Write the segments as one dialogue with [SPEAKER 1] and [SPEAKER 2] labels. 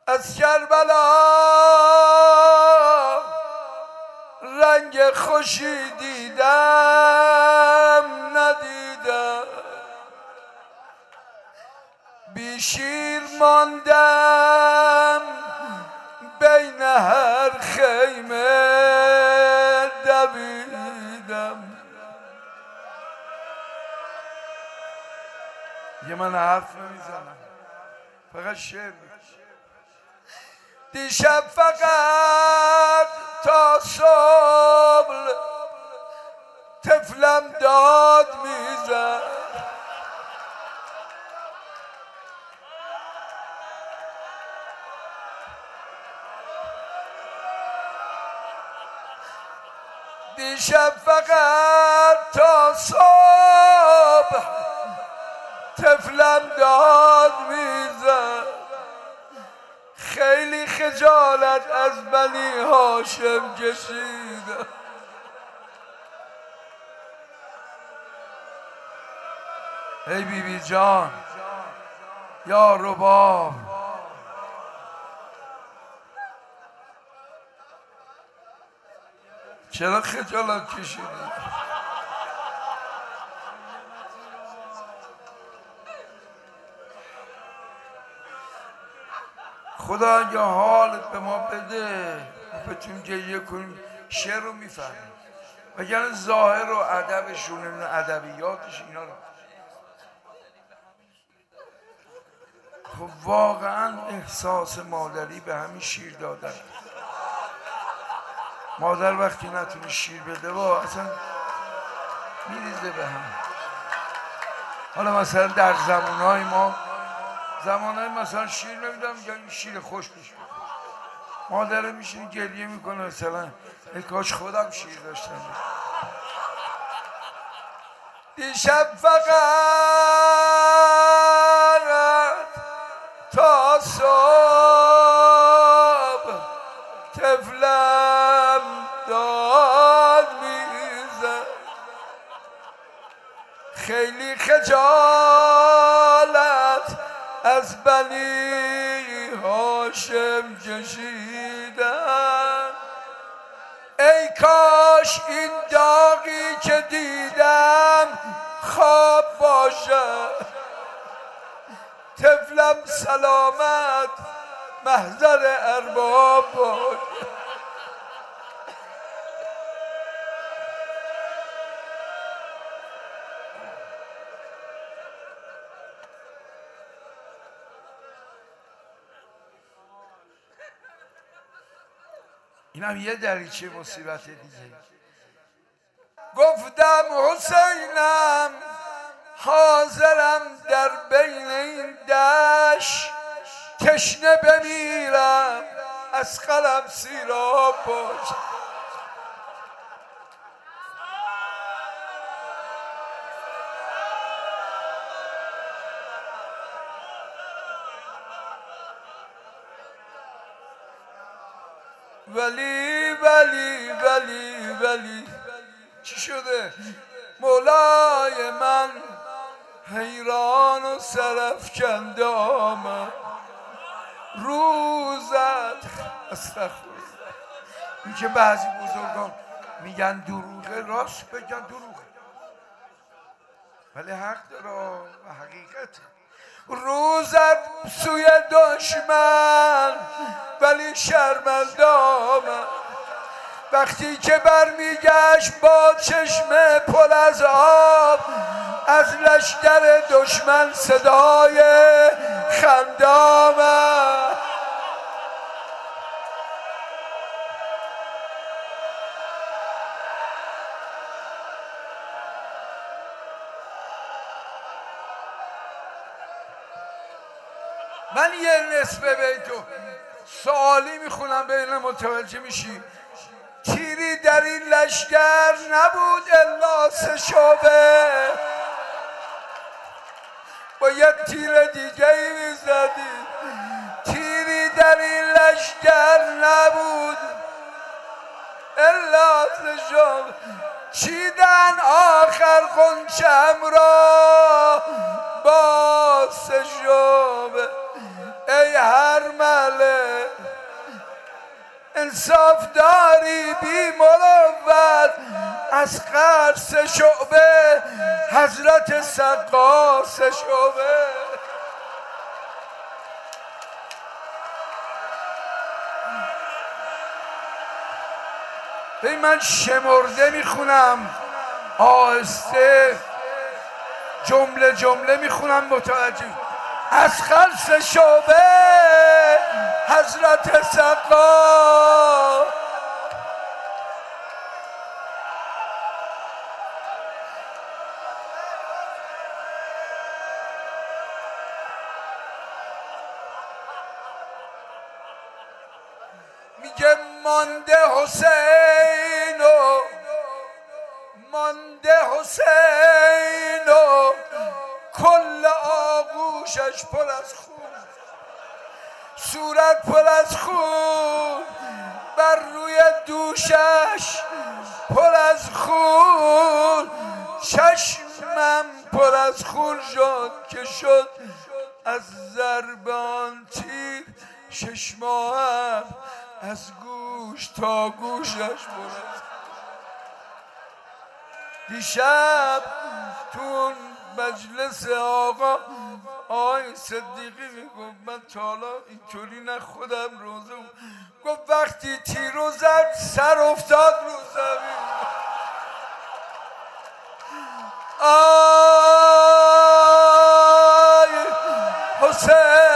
[SPEAKER 1] از کربلا رنگ خوشی دیدم ندیدم، بی شیر ماندم بین هر خیمه دویدم. یه من حرف نمیزنم، فقط شعر میگم. دیشب فقط تا صبح طفلم داد میزد، دیشب فقط تا صبح طفلم داد میزد. خیلی خجالت از بنی هاشم کشیدم. ای بی بی جان یا رباب، چرا خجالت کشیدی؟ خدا اگه حالت به ما بده بتونیم گریه کنیم شعر رو میفهمیم، وگرنه ظاهر و ادبشون ادبیاتش اینا رو خب واقعا احساس مادری به همین شیر دادن. مادر وقتی نتونه شیر بده با اصلا میریزه به هم. حالا مثلا در زمانهای ما مثلا شیر نمیدم میگن این شیر خوش بشه، مادره میشینی گریه میکنه مثلا ای کاش خودم شیر داشتم. دیشب فقط تا صبح طفلم داد میزد. خیلی خجالت از بنی هاشم کشیدم. ای کاش این داغی که دیدم خواب باشد، طفلم سلامت محضر ارباب باشد. این هم یه دریچه مصیبت دیگه. گفتم حسینم حاضرم در بین این دشت تشنه بمیرم از قلم سیراب باش. ولی چی شده؟ مولای من حیران و سرافکنده آمد روزت. استغفرالله. این که بعضی بزرگان میگن دروغه، راست بگن دروغه ولی حق داره و حقیقته. روزت سوی دشمن ولی شرمنده آمد، وقتی که برمیگشت با چشم پر از آب از لشکر دشمن صدای خنده آمد. من یه نصف بیتو سوالی میخونم ببینم متوجه میشی. تیری در این لشکر نبود الا 3 شعبه، باید تیر دیگه ای میزدی. تیری در این لشکر نبود الا 3 شعبه، چیدن آخر غنچم را با 3 شعبه. ای هر مله انصاف داری بی مروت از قرص شعبه حضرت سقاس شعبه. به من شمرده میخونم آهسته، جمله جمله میخونم متوجه. از خلص شعبه حضرت سقا میگه مانده حسین و مانده حسین و کل آغوشش پر از خون، صورت پر از خون، بر روی دوشش پر از خون، چشمم پر از خون شد که شد از ضربان تیر، 6 ماهم از گوش تا گوشش پر از. دیشب تو مجلس آقا آقای صدیقی میگفت من تا حالا اینطوری نه خودم روزه گفت وقتی تیرو زد سر افتاد رو زمین. آی حسین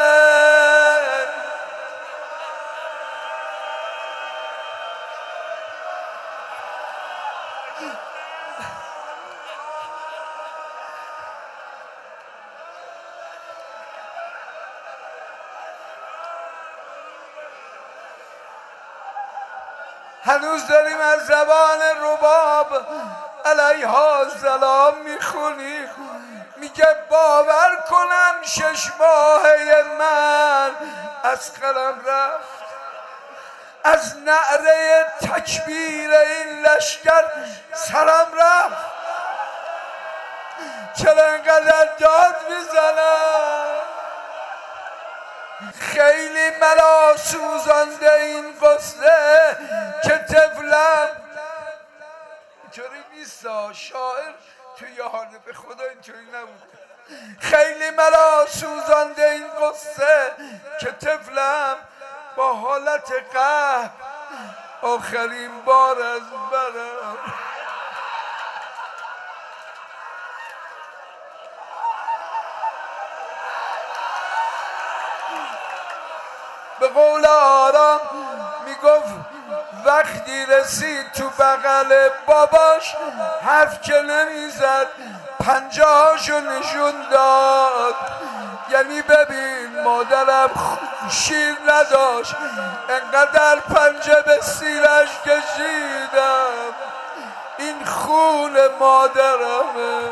[SPEAKER 1] هنوز داریم از زبان رباب علیها السلام میخونی. میگه باور کنم 6 ماهه من از قلم رفت، از نعره تکبیر این لشکر سرم رفت، چرا انقدر داد میزنم؟ خیلی ملا سوزانده این قصه که طفلم اینطوری نیست، شاعر توی حاله به خدا اینطوری نبود. خیلی ملا سوزانده این قصه که طفلم با حالت قهر آخرین بار از برم به قول آرام میگفت وقتی رسید تو بغل باباش حرف که نمیزد 50 نشون داد. یعنی ببین مادرم شیر نداشت انقدر پنجه به سیرش کشیدم، این خون مادرمه.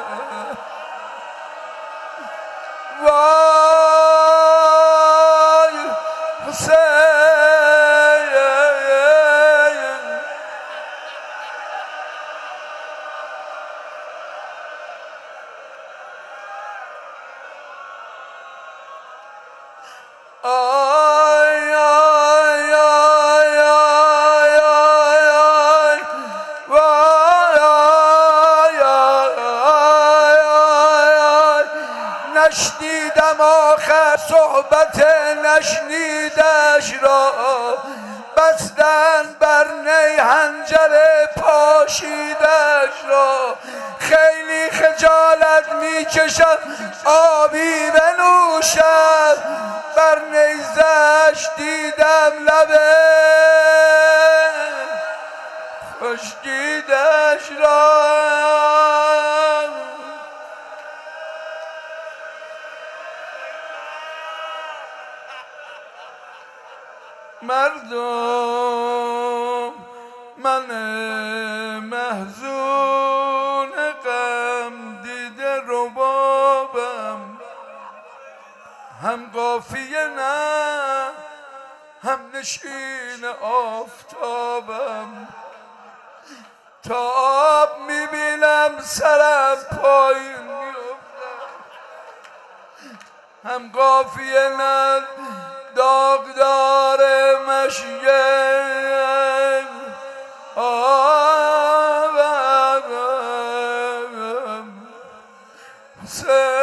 [SPEAKER 1] وای حسین آی آی آی آی آی وای آی آی آی نشنیدم آخر صحبت نشنیدش را، بستن بر نی حنجر پاشیدش را. خیلی خجالت میکشم آبی بنوشم، بر نیزش دیدم لبه خشکیدش را. مردم من محزون غم دیده ربابم، هم قافیه نه هم نشین آفتابم، تا آب میبینم سرم پایین میافتم، هم قافیه نه داغدار مشیه شمس